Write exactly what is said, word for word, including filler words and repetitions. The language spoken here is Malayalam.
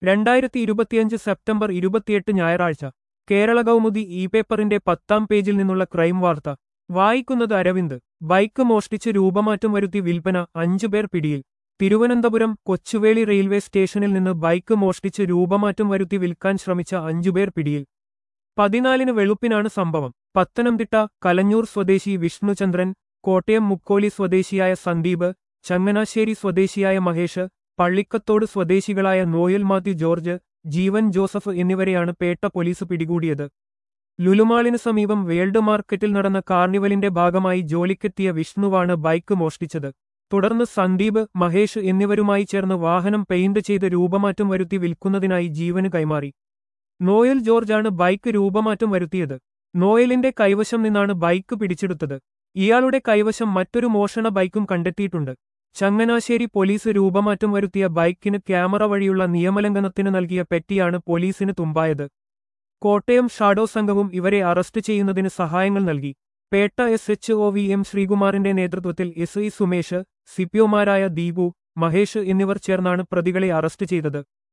രണ്ടായിരത്തി ഇരുപത്തിയഞ്ച് സെപ്റ്റംബർ ഇരുപത്തിയെട്ട് ഞായറാഴ്ച കേരള കൗമുദി ഇ പേപ്പറിന്റെ പത്താം പേജിൽ നിന്നുള്ള ക്രൈം വാർത്ത വായിക്കുന്നത് അരവിന്ദ്. ബൈക്ക് മോഷ്ടിച്ച് രൂപമാറ്റം വരുത്തി വിൽപ്പന, അഞ്ചുപേർ പിടിയിൽ. തിരുവനന്തപുരം കൊച്ചുവേളി റെയിൽവേ സ്റ്റേഷനിൽ നിന്ന് ബൈക്ക് മോഷ്ടിച്ച് രൂപമാറ്റം വരുത്തി വിൽക്കാൻ ശ്രമിച്ച അഞ്ചുപേർ പിടിയിൽ. പതിനാലിന് വെളുപ്പിനാണ് സംഭവം. പത്തനംതിട്ട കലഞ്ഞൂർ സ്വദേശി വിഷ്ണുചന്ദ്രൻ, കോട്ടയം മുക്കോലി സ്വദേശിയായ സന്ദീപ്, ചങ്ങനാശ്ശേരി സ്വദേശിയായ മഹേഷ്, പള്ളിക്കത്തോട് സ്വദേശികളായ Noel Mathew George, Jeevan Joseph എന്നിവരെയാണ് പേട്ട പോലീസ് പിടികൂടിയത്. ലുലുമാളിന് സമീപം വേൾഡ് മാർക്കറ്റിൽ നടന്ന കാർണിവലിന്റെ ഭാഗമായി ജോലിക്കെത്തിയ വിഷ്ണുവാണ് ബൈക്ക് മോഷ്ടിച്ചത്. തുടർന്ന് സന്ദീപ്, മഹേഷ് എന്നിവരുമായി ചേർന്ന് വാഹനം പെയിന്റ് ചെയ്ത് രൂപമാറ്റം വരുത്തി വിൽക്കുന്നതിനായി ജീവന് കൈമാറി. നോയൽ ജോർജാണ് ബൈക്ക് രൂപമാറ്റം വരുത്തിയത്. നോയലിന്റെ കൈവശം നിന്നാണ് ബൈക്ക് പിടിച്ചെടുത്തത്. ഇയാളുടെ കൈവശം മറ്റൊരു മോഷണ ബൈക്കും കണ്ടെത്തിയിട്ടുണ്ട്. ചങ്ങനാശ്ശേരി പോലീസ് രൂപമാറ്റം വരുത്തിയ ബൈക്കിന് ക്യാമറ വഴിയുള്ള നിയമലംഘനത്തിന് നൽകിയ പെറ്റിയാണ് പോലീസിന് തുമ്പായത്. കോട്ടയം ഷാഡോ സംഘവും ഇവരെ അറസ്റ്റ് ചെയ്യുന്നതിന് സഹായങ്ങൾ നൽകി. Pettah S H O V M ശ്രീകുമാറിന്റെ നേതൃത്വത്തിൽ എസ് ഐ സുമേഷ്, സിപിഒമാരായ ദീപു, മഹേഷ് എന്നിവർ ചേർന്നാണ് പ്രതികളെ അറസ്റ്റ് ചെയ്തത്.